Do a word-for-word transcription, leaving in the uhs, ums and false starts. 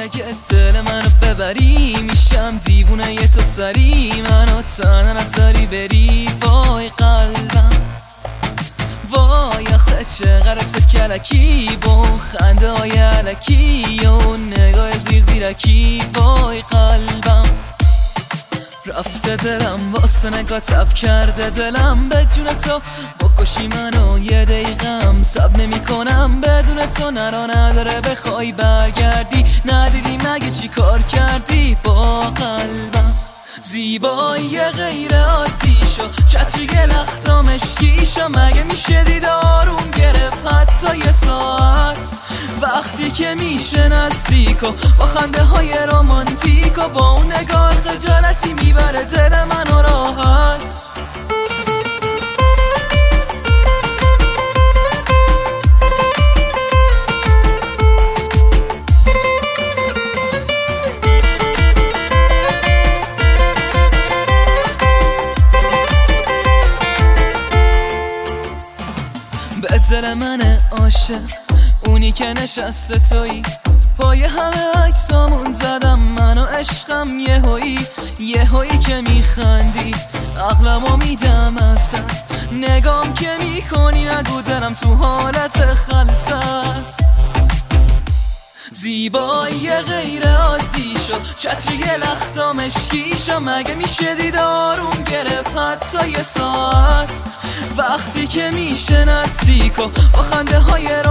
اگه دل منو ببری میشم دیوونه یه تو سری منو تنها نذاری بری. وای قلبم وای آخه چقدر تو کلکی با اون خنده های علکی و اون نگاه زیر زیرکی. وای قلبم رفته دلم واسه نگاه تب کرده دلم بدون تو بکشی منو یه دقیقم سب نمی کنم بدون تو نرا نداره بخوای برگردی ندیدی مگه چی کار کردی با قلبم. زیبایی غیر عادی شو چتری لختا مشکی شو مگه میشه دیدارون گرفت حتی یه ساعت وقتی که میشه نزدیک و با خنده های رومانتیک و با اون نگاه خجالتی میبره دل منو راحت. به دل من عاشق اونی که نشسته تویی پای همه عکسامون زدم من و عشقم یه هایی یه هایی که میخندی عقلمو میدم از دست نگام که میکنی نگو دلم تو حالت خلص است. زیبایی غیر عادی شو چتری لختا مشکی شو مگه میشه دیدارون گرفت حتی یه ساعت وقتی که میشه نزدیک و با خنده های